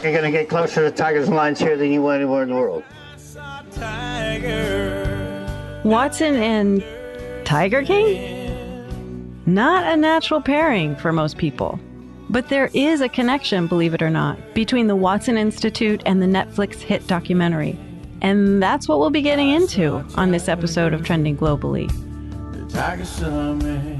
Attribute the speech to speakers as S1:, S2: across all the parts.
S1: You're going to get closer to tigers and lions here than you will anywhere in the world.
S2: Watson and Tiger King? Not a natural pairing for most people. But there is a connection, believe it or not, between the Watson Institute and the Netflix hit documentary. And that's what we'll be getting into on this episode of Trending Globally. The Tiger Summit.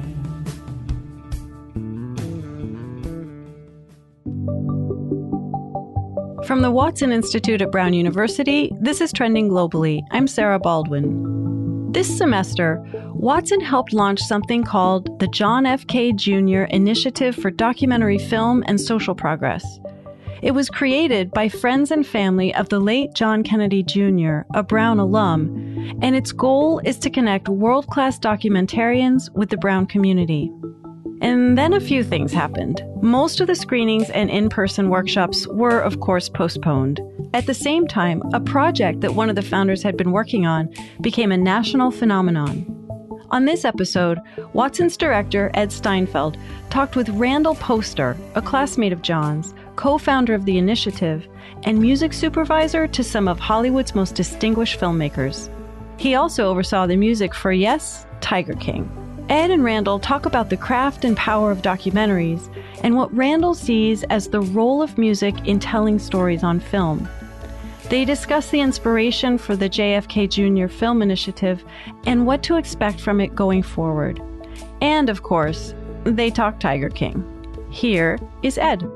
S2: From the Watson Institute at Brown University, this is Trending Globally. I'm Sarah Baldwin. This semester, Watson helped launch something called the John F. K. Jr. Initiative for Documentary Film and Social Progress. It was created by friends and family of the late John Kennedy Jr., a Brown alum, and its goal is to connect world-class documentarians with the Brown community. And then a few things happened. Most of the screenings and in-person workshops were, of course, postponed. At the same time, a project that one of the founders had been working on became a national phenomenon. On this episode, Watson's director, Ed Steinfeld, talked with Randall Poster, a classmate of John's, co-founder of the initiative, and music supervisor to some of Hollywood's most distinguished filmmakers. He also oversaw the music for, yes, Tiger King. Ed and Randall talk about the craft and power of documentaries and what Randall sees as the role of music in telling stories on film. They discuss the inspiration for the JFK Jr. Film Initiative and what to expect from it going forward. And, of course, they talk Tiger King. Here is Ed.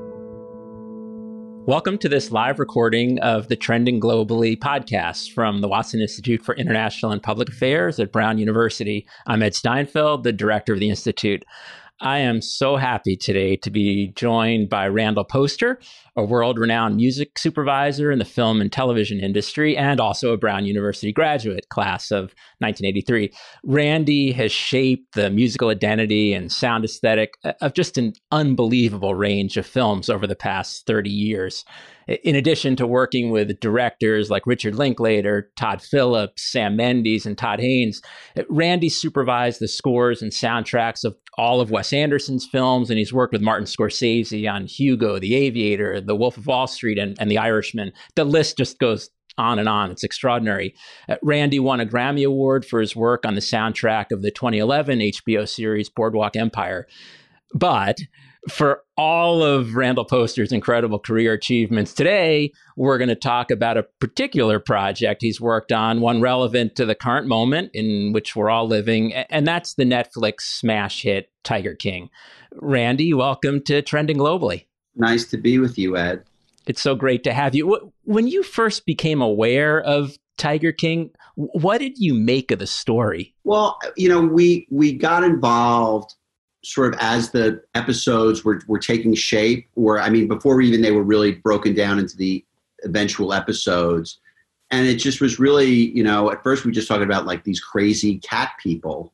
S3: Welcome to this live recording of the Trending Globally podcast from the Watson Institute for International and Public Affairs at Brown University. I'm Ed Steinfeld, the director of the Institute. I am so happy today to be joined by Randall Poster, a world-renowned music supervisor in the film and television industry, and also a Brown University graduate class of 1983. Randy has shaped the musical identity and sound aesthetic of just an unbelievable range of films over the past 30 years. In addition to working with directors like Richard Linklater, Todd Phillips, Sam Mendes, and Todd Haynes, Randy supervised the scores and soundtracks of all of Wes Anderson's films, and he's worked with Martin Scorsese on Hugo, The Aviator, The Wolf of Wall Street, and The Irishman. The list just goes on and on. It's extraordinary. Randy won a Grammy Award for his work on the soundtrack of the 2011 HBO series Boardwalk Empire. But for all of Randall Poster's incredible career achievements today, we're going to talk about a particular project he's worked on, one relevant to the current moment in which we're all living, and that's the Netflix smash hit Tiger King. Randy, welcome to Trending Globally.
S4: Nice to be with you, Ed.
S3: It's so great to have you. When you first became aware of Tiger King, what did you make of the story?
S4: Well, we got involved sort of as the episodes were taking shape, before even they were really broken down into the eventual episodes. And it just was really, at first we just talking about like these crazy cat people,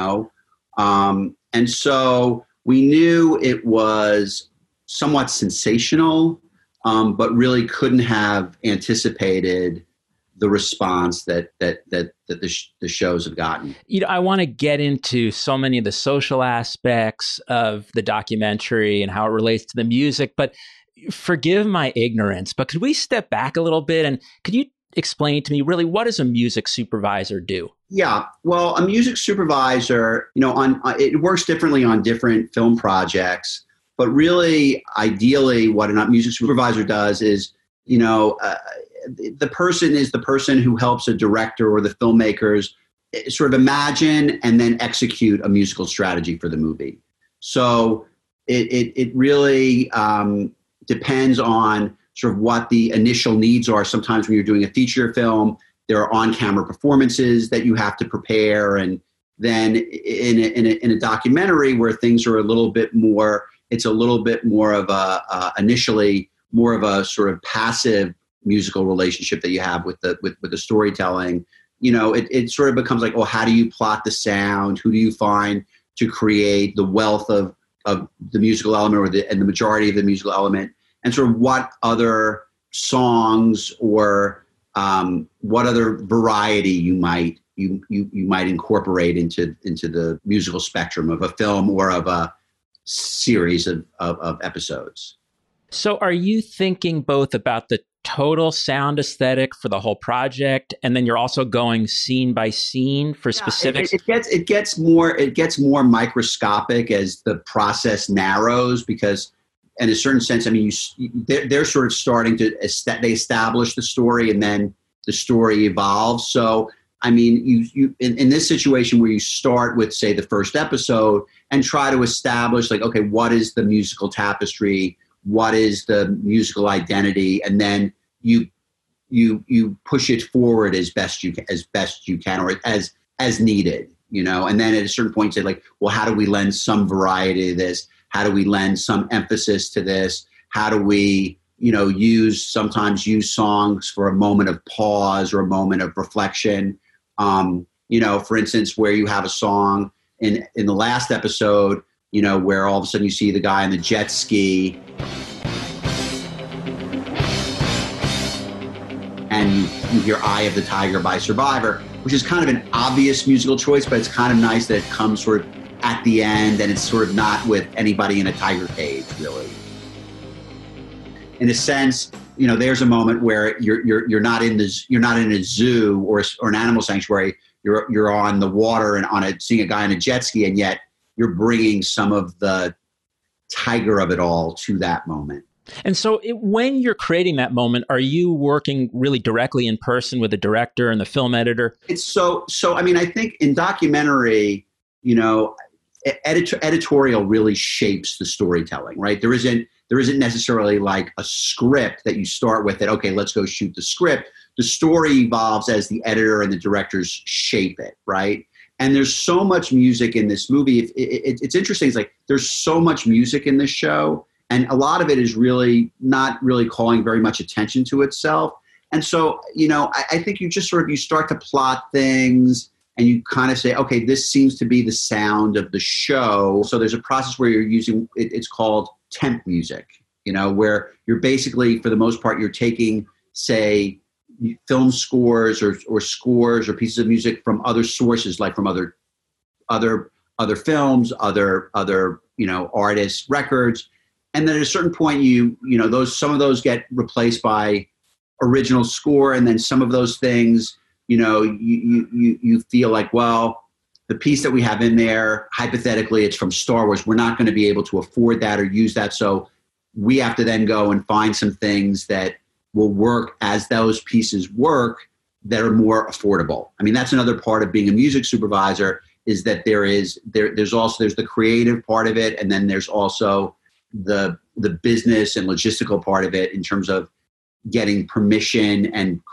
S4: and so we knew it was somewhat sensational, but really couldn't have anticipated the response that the shows have gotten.
S3: I want to get into so many of the social aspects of the documentary and how it relates to the music, but forgive my ignorance, but could we step back a little bit and could you explain to me really what does a music supervisor do?
S4: Yeah, well, a music supervisor, it works differently on different film projects, but really, ideally, what a music supervisor does is, the person is the person who helps a director or the filmmakers sort of imagine and then execute a musical strategy for the movie. So it really depends on sort of what the initial needs are. Sometimes when you're doing a feature film, there are on-camera performances that you have to prepare. And then in a documentary where things are a little bit more, it's a little bit more of initially more of a sort of passive musical relationship that you have with the storytelling. It sort of becomes like, well, how do you plot the sound? Who do you find to create the wealth of the musical element and the majority of the musical element? And sort of what other songs or what other variety you might incorporate into the musical spectrum of a film or of a series of episodes.
S3: So are you thinking both about the total sound aesthetic for the whole project, and then you're also going scene by scene for specifics?
S4: It gets more microscopic as the process narrows, because in a certain sense, I mean, they're sort of starting to they establish the story, and then the story evolves. So I mean, you in this situation where you start with, say, the first episode and try to establish, like, okay, what is the musical tapestry? What is the musical identity? And then you push it forward as best you can, or as needed, you know. And then at a certain point, you say, like, well, how do we lend some variety to this? How do we lend some emphasis to this? How do we, you know, sometimes use songs for a moment of pause or a moment of reflection? You know, for instance, where you have a song in the last episode, you know, where all of a sudden you see the guy on the jet ski and you hear Eye of the Tiger by Survivor, which is kind of an obvious musical choice, but it's kind of nice that it comes sort of at the end, and it's sort of not with anybody in a tiger cage, really. In a sense, you know, there's a moment where you're not in a zoo or an animal sanctuary. You're on the water and seeing a guy on a jet ski, and yet you're bringing some of the tiger of it all to that moment.
S3: And so when you're creating that moment, are you working really directly in person with the director and the film editor?
S4: It's so I mean, I think in documentary, you know, editorial really shapes the storytelling, right? There isn't necessarily like a script that you start with, that, okay, let's go shoot the script. The story evolves as the editor and the directors shape it, right? And there's so much music in this movie. It's interesting. It's like there's so much music in this show, and a lot of it is really not really calling very much attention to itself. And so, you know, I think you just you start to plot things, and you kind of say, okay, this seems to be the sound of the show. So there's a process where you're using, it's called temp music, you know, where you're basically, for the most part, you're taking, say, film scores or scores or pieces of music from other sources, like from other films, other you know, artists' records. And then at a certain point, you know, some of those get replaced by original score, and then some of those things, you know, you feel like, well, the piece that we have in there, hypothetically, it's from Star Wars. We're not going to be able to afford that or use that. So we have to then go and find some things that will work as those pieces work, that are more affordable. I mean, that's another part of being a music supervisor, is that there's the creative part of it, and then there's also the business and logistical part of it, in terms of getting permission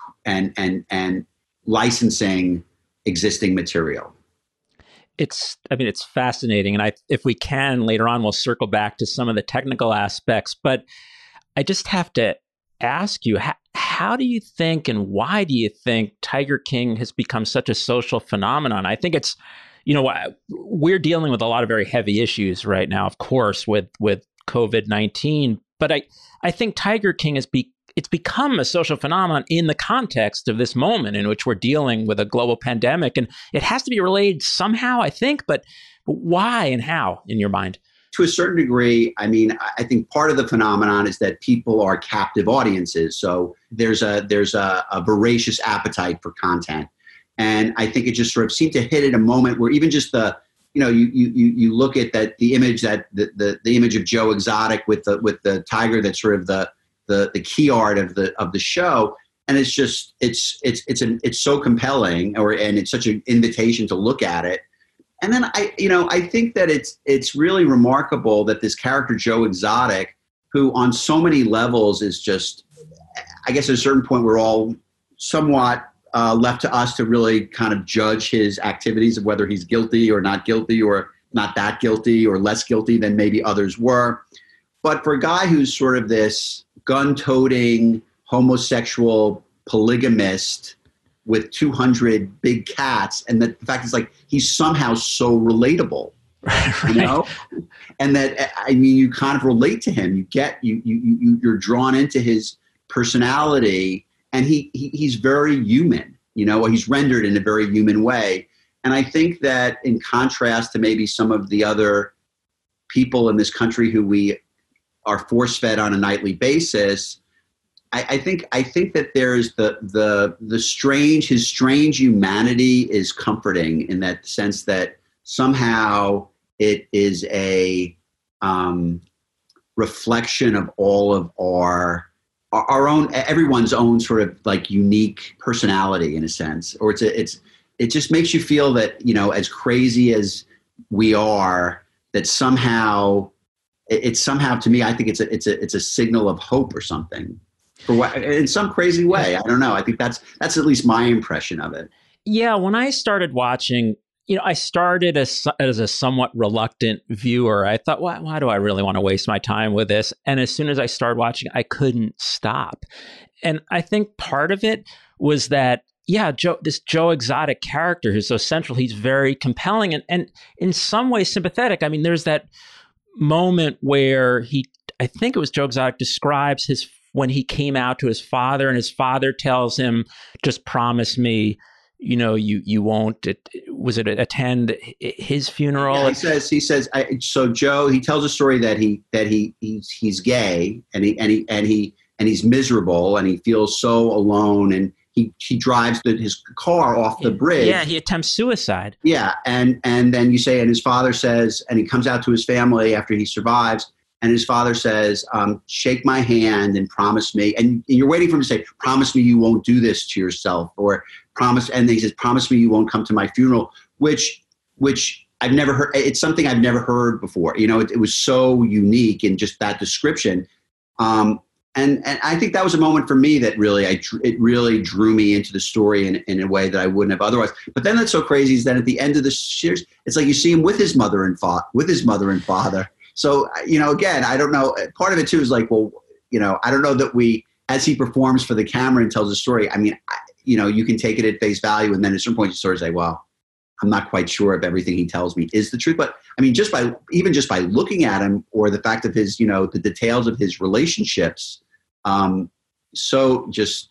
S4: and licensing existing material.
S3: It's fascinating. And if we can, later on, we'll circle back to some of the technical aspects, but I just have to ask you, how do you think, and why do you think Tiger King has become such a social phenomenon? I think it's, you know, we're dealing with a lot of very heavy issues right now, of course, with COVID-19, but I think Tiger King it's become a social phenomenon in the context of this moment in which we're dealing with a global pandemic. And it has to be related somehow, I think, but why and how, in your mind?
S4: To a certain degree, I mean, I think part of the phenomenon is that people are captive audiences. So there's a voracious appetite for content. And I think it just sort of seemed to hit at a moment where even just you look at the image the image of Joe Exotic with the tiger, that's sort of the key art of the show, and it's just it's so compelling, and it's such an invitation to look at it. And then I think that it's really remarkable that this character Joe Exotic, who on so many levels is just, I guess at a certain point we're all somewhat left to us to really kind of judge his activities of whether he's guilty or not guilty, or not that guilty, or less guilty than maybe others were. But for a guy who's sort of this gun-toting, homosexual polygamist with 200 big cats, and the fact is, like, he's somehow so relatable, you know, and that, I mean, you kind of relate to him. You're drawn into his personality, and he's very human, you know, he's rendered in a very human way. And I think that in contrast to maybe some of the other people in this country who we are force fed on a nightly basis. I think that there's his strange humanity is comforting in that sense that somehow it is a reflection of all of our own, everyone's own sort of like unique personality in a sense, or it just makes you feel that, as crazy as we are, that somehow it's somehow, to me, I think it's a signal of hope or something. For what, in some crazy way, I don't know. I think that's at least my impression of it.
S3: Yeah, when I started watching, I started as a somewhat reluctant viewer. I thought, why do I really want to waste my time with this? And as soon as I started watching, I couldn't stop. And I think part of it was that, this Joe Exotic character who's so central, he's very compelling and in some ways sympathetic. I mean, there's that moment where I think it was Joe Exotic describes when he came out to his father, and his father tells him, just promise me, you won't, attend his funeral?
S4: Yeah, he says, so Joe, he tells a story that he's gay and he's miserable and he feels so alone, and he drives his car off the bridge.
S3: Yeah, he attempts suicide.
S4: Yeah, and then you say, and his father says, and he comes out to his family after he survives, and his father says, shake my hand and promise me. And you're waiting for him to say, promise me you won't do this to yourself, or promise. And then he says, promise me you won't come to my funeral, which I've never heard. It's something I've never heard before. It was so unique in just that description. And I think that was a moment for me that it really drew me into the story in a way that I wouldn't have otherwise. But then that's so crazy is that at the end of the series, it's like you see him with his mother and father. So, again, I don't know. Part of it, too, is like, well, I don't know that as he performs for the camera and tells the story, I mean, you can take it at face value. And then at some point you sort of say, well, I'm not quite sure if everything he tells me is the truth. But I mean, just by looking at him, or the fact of his, the details of his relationships, so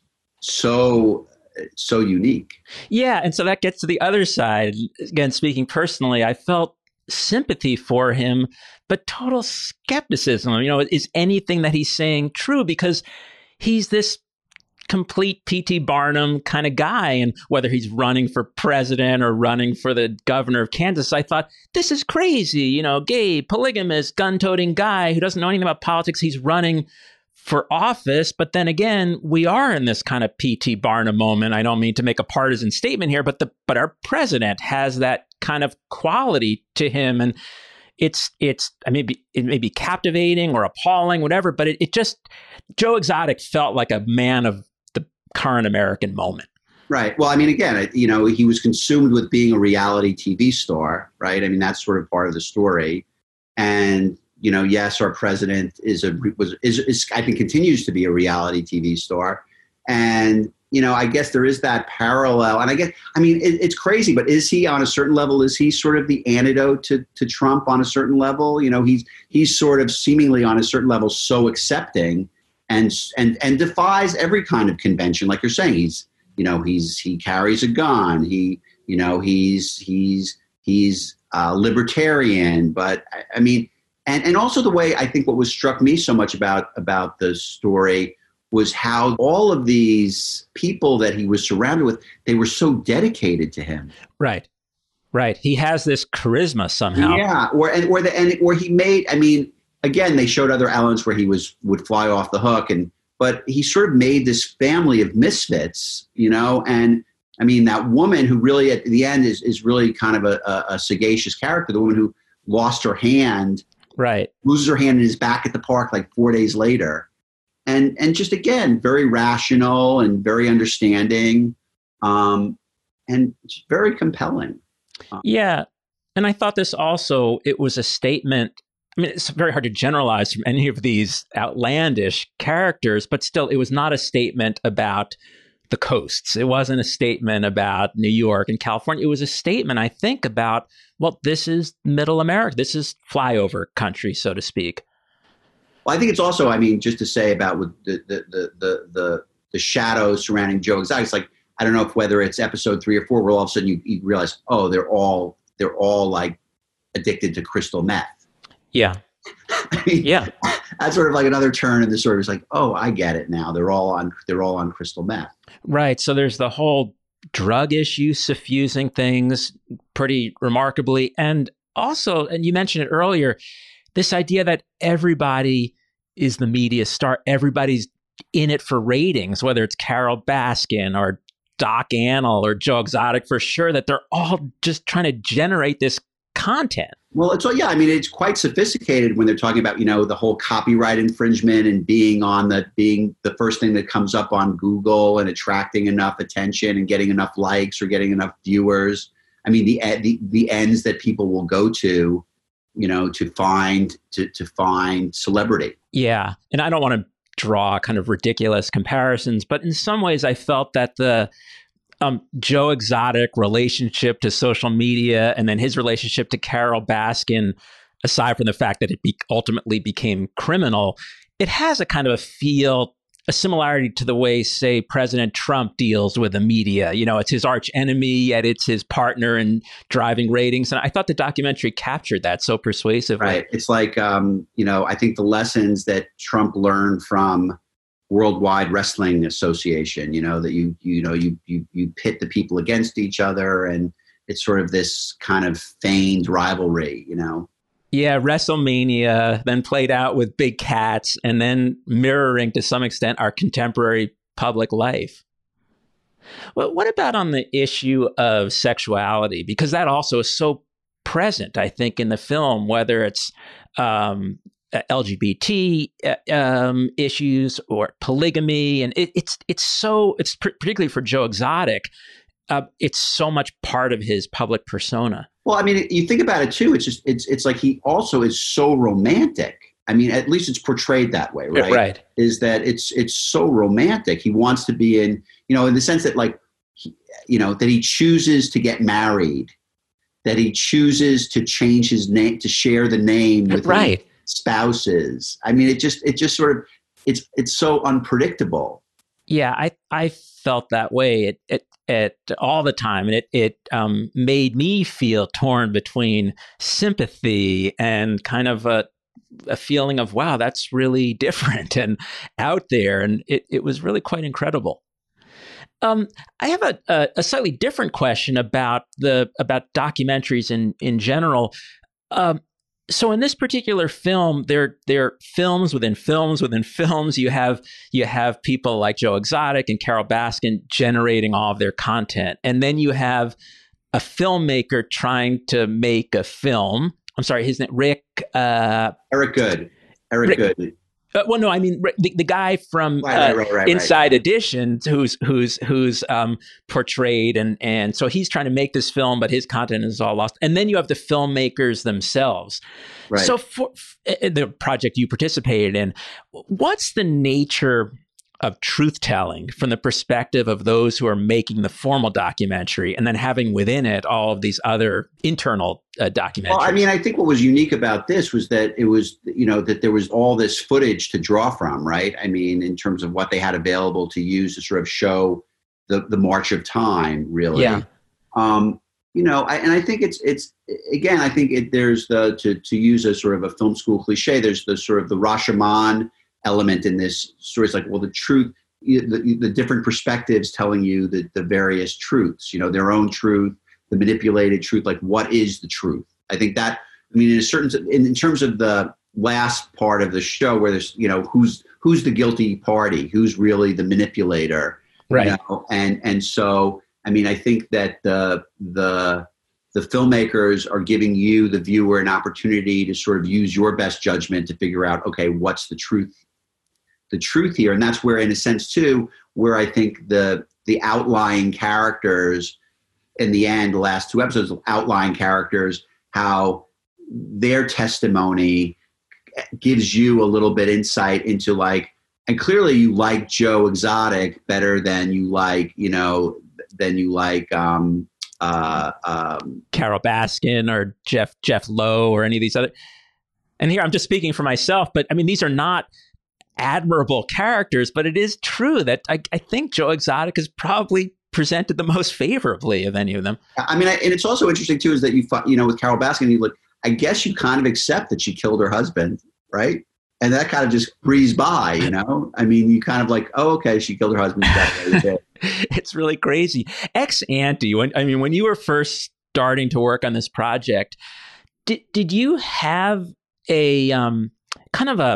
S4: unique. Yeah.
S3: And so that gets to the other side. Again, speaking personally, I felt sympathy for him, but total skepticism. Is anything that he's saying true? Because he's this complete P.T. Barnum kind of guy. And whether he's running for president or running for the governor of Kansas, I thought, this is crazy. Gay, polygamous, gun-toting guy who doesn't know anything about politics. He's running for office. But then again, we are in this kind of P.T. Barnum moment. I don't mean to make a partisan statement here, but our president has that kind of quality to him. And it may be captivating or appalling, whatever, but it just, Joe Exotic felt like a man of the current American moment.
S4: Right. Well, I mean, again, he was consumed with being a reality TV star, right? I mean, that's sort of part of the story. And, yes, our president is I think continues to be a reality TV star. And, I guess there is that parallel. And it's crazy, but is he on a certain level? Is he sort of the antidote to Trump on a certain level? He's sort of seemingly on a certain level so accepting and defies every kind of convention. Like you're saying, he carries a gun. He's libertarian, but I mean, and also the way I think what struck me so much about the story was how all of these people that he was surrounded with, they were so dedicated to him.
S3: Right. He has this charisma somehow.
S4: Yeah. Where he made, I mean, again, they showed other elements where he would fly off the hook, but he sort of made this family of misfits, and I mean, that woman who really at the end is really kind of a sagacious character, the woman who lost her hand,
S3: right,
S4: loses her hand and is back at the park like 4 days later. And just, again, very rational and very understanding, and very compelling.
S3: Yeah. And I thought this also, it was a statement. I mean, it's very hard to generalize from any of these outlandish characters, but still, it was not a statement about the coasts. It wasn't a statement about New York and California. It was a statement, I think, about, well, this is middle America. This is flyover country, so to speak.
S4: Well, I think it's also, I mean, just to say about with the shadows surrounding Joe Exotic, it's like, I don't know whether it's episode 3 or 4 where all of a sudden you realize, oh, they're all like addicted to crystal meth.
S3: Yeah.
S4: I mean,
S3: yeah.
S4: that's sort of like another turn in the story. It's like, oh, I get it now. They're all on crystal meth.
S3: Right. So there's the whole drug issue suffusing things pretty remarkably. And also, and you mentioned it earlier, this idea that everybody is the media star, everybody's in it for ratings, whether it's Carol Baskin or Doc Antle or Joe Exotic, for sure, that they're all just trying to generate this content.
S4: Well, it's quite sophisticated when they're talking about, the whole copyright infringement and being the first thing that comes up on Google and attracting enough attention and getting enough likes or getting enough viewers. I mean, the ends that people will go to, to find celebrity.
S3: Yeah. And I don't want to draw kind of ridiculous comparisons, but in some ways I felt that the Joe Exotic relationship to social media and then his relationship to Carol Baskin, aside from the fact that it ultimately became criminal, it has a kind of a similarity to the way, say, President Trump deals with the media. It's his arch enemy, yet it's his partner in driving ratings. And I thought the documentary captured that so persuasively.
S4: Right. It's like, I think the lessons that Trump learned from Worldwide Wrestling Association, that you pit the people against each other, and it's sort of this kind of feigned rivalry,
S3: Yeah, WrestleMania then played out with big cats and then mirroring to some extent our contemporary public life. Well, what about on the issue of sexuality? Because that also is so present, I think, in the film, whether it's LGBT issues or polygamy, and it's particularly for Joe Exotic, it's so much part of his public persona.
S4: Well, I mean, you think about it too. It's like he also is so romantic. I mean, at least it's portrayed that way, right?
S3: Right.
S4: Is that it's so romantic. He wants to be in the sense that that he chooses to get married, that he chooses to change his name, to share the name with
S3: right.
S4: spouses. I mean, it just sort of it's so unpredictable.
S3: Yeah, I felt that way at all the time, and it made me feel torn between sympathy and kind of a feeling of, wow, that's really different and out there, and it was really quite incredible. I have a slightly different question about documentaries in general. So in this particular film, they're films within films within films. You have people like Joe Exotic and Carol Baskin generating all of their content, and then you have a filmmaker trying to make a film. I'm sorry, his name Eric
S4: Goode. Eric Goode.
S3: Well, no, I mean the guy from
S4: right,
S3: Inside Edition, who's portrayed, and so he's trying to make this film, but his content is all lost. And then you have the filmmakers themselves. Right. So for the project you participated in, what's the nature of truth telling from the perspective of those who are making the formal documentary, and then having within it all of these other internal documentaries?
S4: Well, I mean, I think what was unique about this was that it was, that there was all this footage to draw from, right? I mean, in terms of what they had available to use to sort of show the march of time, really.
S3: Yeah.
S4: And I think it's again, I think there's to use a sort of a film school cliche, there's the sort of the Rashomon element in this story. It's like, well, the truth, the different perspectives telling you the various truths, their own truth, the manipulated truth, like what is the truth? I think that, I mean, in terms of the last part of the show where there's, who's the guilty party, who's really the manipulator,
S3: right?
S4: And so, I mean, I think that the filmmakers are giving you, the viewer, an opportunity to sort of use your best judgment to figure out, okay, what's the truth here. And that's where, in a sense too, where I think the outlying characters in the end, the last two episodes, outlying characters, how their testimony gives you a little bit insight into and clearly you like Joe Exotic better than you like, Carol
S3: Baskin or Jeff Lowe or any of these other. And here I'm just speaking for myself, but I mean, these are not admirable characters, but it is true that I think Joe Exotic is probably presented the most favorably of any of them.
S4: I mean, and it's also interesting too, is that with Carol Baskin, I guess you kind of accept that she killed her husband, right? And that kind of just breezed by, you know? I mean, you kind of like, oh, okay, she killed her husband.
S3: It's really crazy. Ex ante, when you were first starting to work on this project, did you have a kind of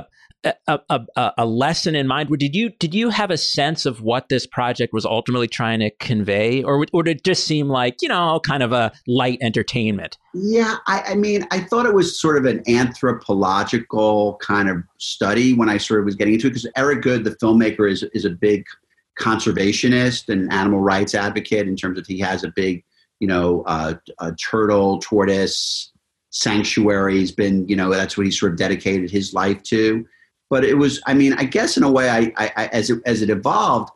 S3: a lesson in mind? Did you have a sense of what this project was ultimately trying to convey, or did it just seem like, kind of a light entertainment?
S4: Yeah, I mean, I thought it was sort of an anthropological kind of study when I sort of was getting into it, because Eric Goode, the filmmaker, is a big conservationist and animal rights advocate in terms of he has a big, a turtle, tortoise sanctuary. He's been, that's what he sort of dedicated his life to. But it was, I mean, I guess in a way, I as it evolved,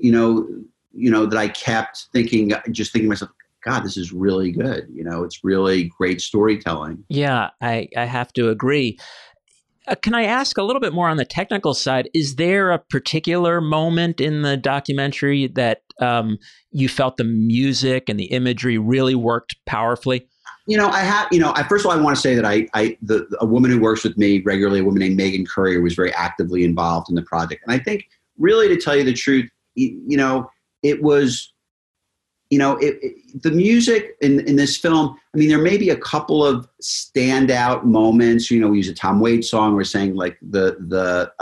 S4: that I kept thinking to myself, God, this is really good. It's really great storytelling.
S3: Yeah, I have to agree. Can I ask a little bit more on the technical side? Is there a particular moment in the documentary that you felt the music and the imagery really worked powerfully?
S4: First of all, I want to say that a woman who works with me regularly, a woman named Megan Currier, was very actively involved in the project. And I think really, to tell you the truth, it was, the music in this film, I mean, there may be a couple of standout moments, we use a Tom Waits song, we're saying like the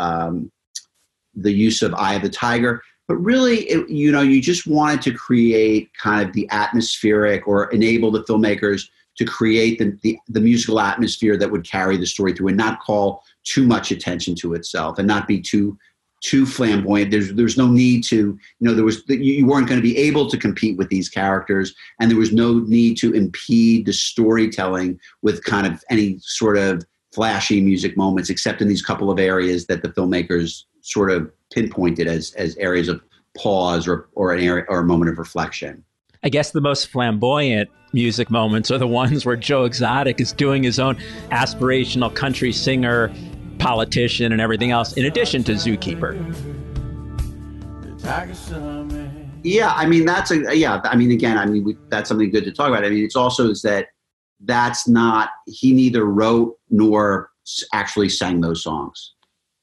S4: use of Eye of the Tiger. But really, you just wanted to create kind of the atmospheric, or enable the filmmakers to create the musical atmosphere that would carry the story through and not call too much attention to itself and not be too flamboyant. There's no need to, you weren't going to be able to compete with these characters, and there was no need to impede the storytelling with kind of any sort of flashy music moments, except in these couple of areas that the filmmakers sort of pinpointed as areas of pause or an area or a moment of reflection.
S3: I guess the most flamboyant music moments are the ones where Joe Exotic is doing his own aspirational country singer, politician, and everything else, in addition to Zookeeper.
S4: Yeah, I mean, that's something good to talk about. I mean, it's also that's not, he neither wrote nor actually sang those songs.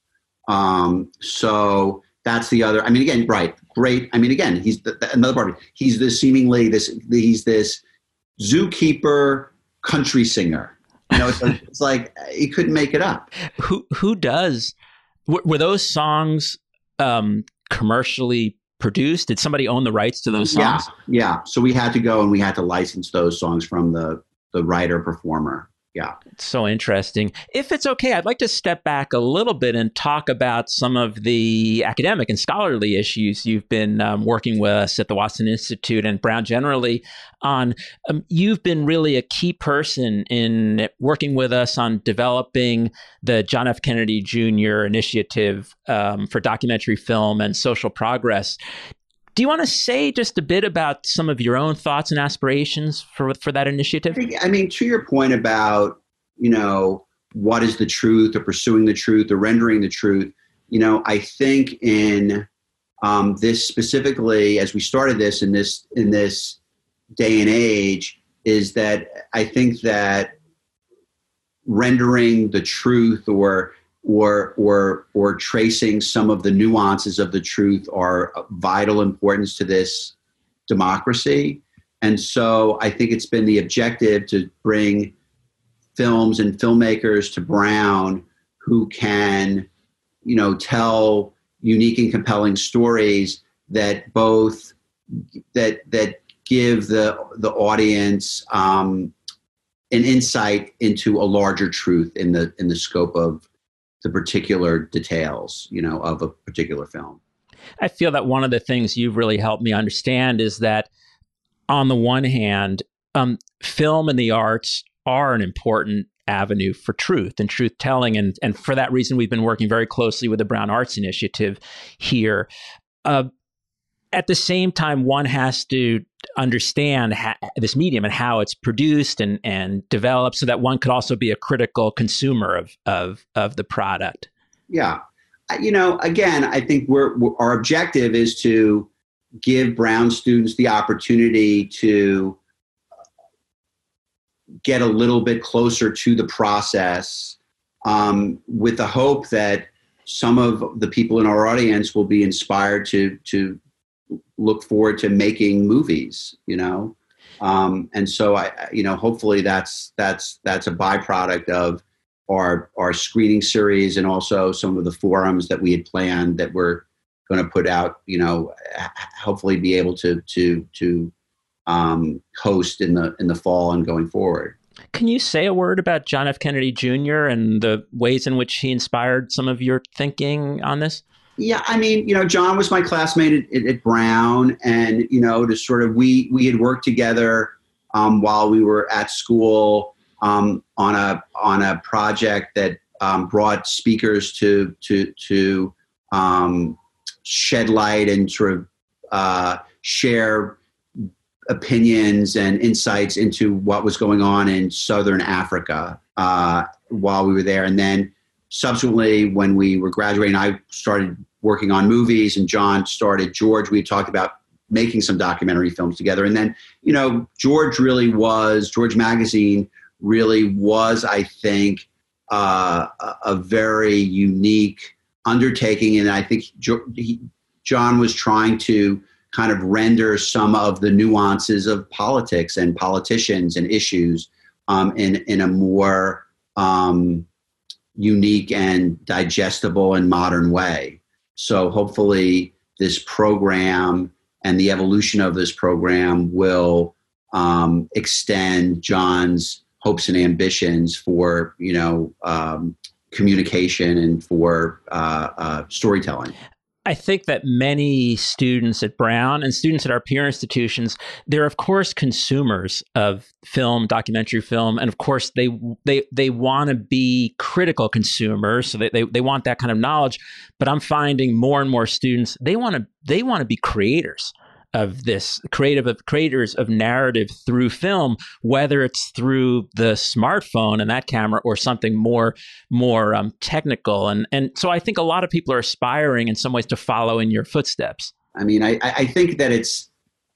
S4: So that's the other, I mean, again, right. Great. I mean, again, he's another part of it. He's he's this zookeeper country singer. It's like he couldn't make it up.
S3: Who does? Were those songs commercially produced? Did somebody own the rights to those songs?
S4: Yeah. So we had to go and we had to license those songs from the writer performer. Yeah.
S3: It's so interesting. If it's okay, I'd like to step back a little bit and talk about some of the academic and scholarly issues you've been working with us at the Watson Institute and Brown generally on. You've been really a key person in working with us on developing the John F. Kennedy Jr. initiative for documentary film and social progress. Do you want to say just a bit about some of your own thoughts and aspirations for that initiative?
S4: I mean, to your point about, what is the truth, or pursuing the truth, or rendering the truth, I think in this specifically, as we started this in this day and age, is that I think that rendering the truth or tracing some of the nuances of the truth are of vital importance to this democracy. And so I think it's been the objective to bring films and filmmakers to Brown who can, tell unique and compelling stories that both that give the audience an insight into a larger truth in the scope of the particular details, of a particular film.
S3: I feel that one of the things you've really helped me understand is that, on the one hand, film and the arts are an important avenue for truth and truth telling. And for that reason, we've been working very closely with the Brown Arts Initiative here. At the same time, one has to understand this medium and how it's produced and developed, so that one could also be a critical consumer of the product.
S4: Yeah. Again, I think our objective is to give Brown students the opportunity to get a little bit closer to the process with the hope that some of the people in our audience will be inspired to look forward to making movies, and so hopefully that's a byproduct of our screening series, and also some of the forums that we had planned that we're going to put out, hopefully be able to host in the fall and going forward.
S3: Can you say a word about John F. Kennedy Jr. and the ways in which he inspired some of your thinking on this?
S4: Yeah, I mean, John was my classmate at Brown, and to sort of we had worked together while we were at school on a project that brought speakers to shed light and sort of share opinions and insights into what was going on in Southern Africa while we were there. And then subsequently, when we were graduating, I started working on movies, and John started George. We talked about making some documentary films together. And then, George Magazine really was, I think, a very unique undertaking. And I think John was trying to kind of render some of the nuances of politics and politicians and issues in a more unique and digestible and modern way. So hopefully this program and the evolution of this program will extend John's hopes and ambitions for, communication and for storytelling.
S3: I think that many students at Brown and students at our peer institutions, they're of course consumers of film, documentary film, and of course they want to be critical consumers, so they want that kind of knowledge. But I'm finding more and more students, they want to be creators of this, creators of narrative through film, whether it's through the smartphone and that camera or something more technical. And so I think a lot of people are aspiring in some ways to follow in your footsteps. I mean,
S4: I think that it's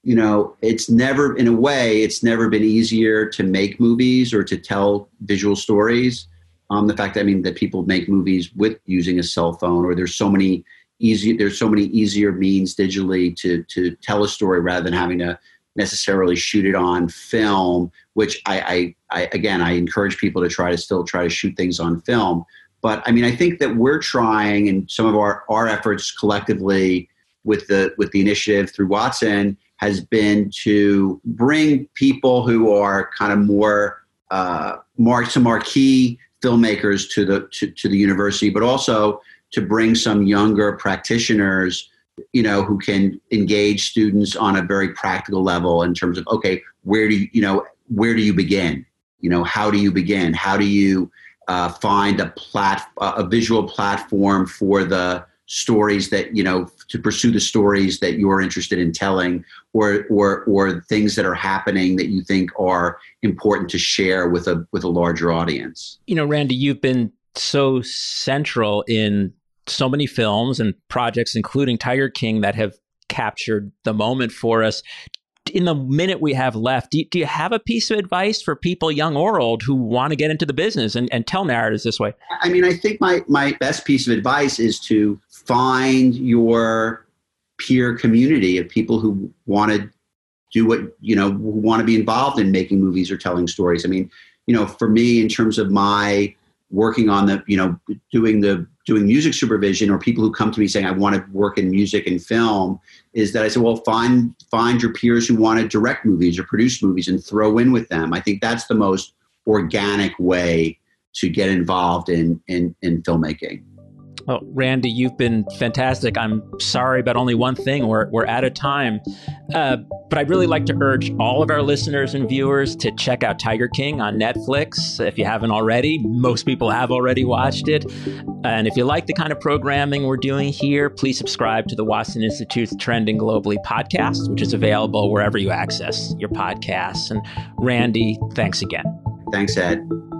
S4: never been easier to make movies or to tell visual stories. The fact that people make movies with using a cell phone, or there's so many easier means digitally to tell a story rather than having to necessarily shoot it on film, which I encourage people to try to shoot things on film. But I think that we're trying, and some of our efforts collectively with the initiative through Watson has been to bring people who are kind of more some marquee filmmakers to the university, but also to bring some younger practitioners, who can engage students on a very practical level in terms of, okay, where do you begin? How do you begin? How do you find a visual platform for the stories that, to pursue the stories that you're interested in telling, or things that are happening that you think are important to share with a larger audience?
S3: Randy, you've been so central in so many films and projects, including Tiger King, that have captured the moment for us. In the minute we have left, do you have a piece of advice for people, young or old, who want to get into the business and tell narratives this way?
S4: I think my best piece of advice is to find your peer community of people who want to do what, who want to be involved in making movies or telling stories. For me, in terms of my working on doing music supervision, or people who come to me saying, I want to work in music and film, is that I say, well, find your peers who want to direct movies or produce movies and throw in with them. I think that's the most organic way to get involved in filmmaking.
S3: Well, Randy, you've been fantastic. I'm sorry about only one thing. We're out of time. But I'd really like to urge all of our listeners and viewers to check out Tiger King on Netflix if you haven't already. Most people have already watched it. And if you like the kind of programming we're doing here, please subscribe to the Watson Institute's Trending Globally podcast, which is available wherever you access your podcasts. And Randy, thanks again.
S4: Thanks, Ed.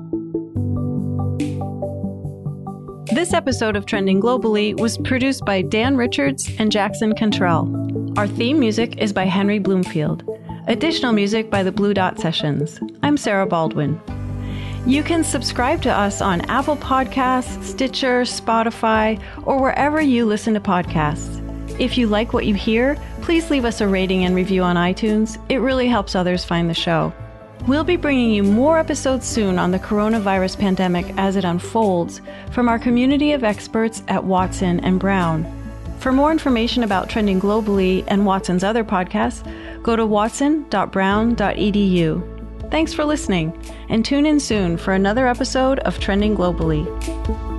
S2: This episode of Trending Globally was produced by Dan Richards and Jackson Cantrell. Our theme music is by Henry Bloomfield. Additional music by the Blue Dot Sessions. I'm Sarah Baldwin. You can subscribe to us on Apple Podcasts, Stitcher, Spotify, or wherever you listen to podcasts. If you like what you hear, please leave us a rating and review on iTunes. It really helps others find the show. We'll be bringing you more episodes soon on the coronavirus pandemic as it unfolds from our community of experts at Watson and Brown. For more information about Trending Globally and Watson's other podcasts, go to watson.brown.edu. Thanks for listening, and tune in soon for another episode of Trending Globally.